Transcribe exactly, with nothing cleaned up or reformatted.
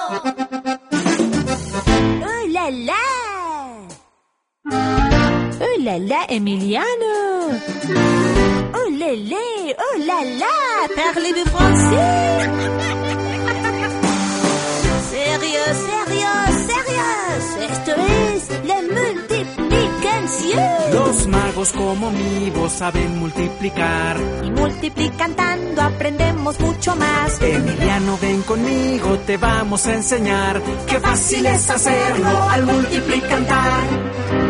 Oh là là! Oh là là, Emiliano! Oh là là! Oh là là! Parlez-vous français? Sérieux, sérieux, sérieux. Esto es la multiplicación. Los magos como mi voz saben multiplicar. Y multiplicando aprendemos mucho más. Emiliano, ven conmigo, te vamos a enseñar. Qué fácil es hacerlo al multiplicar.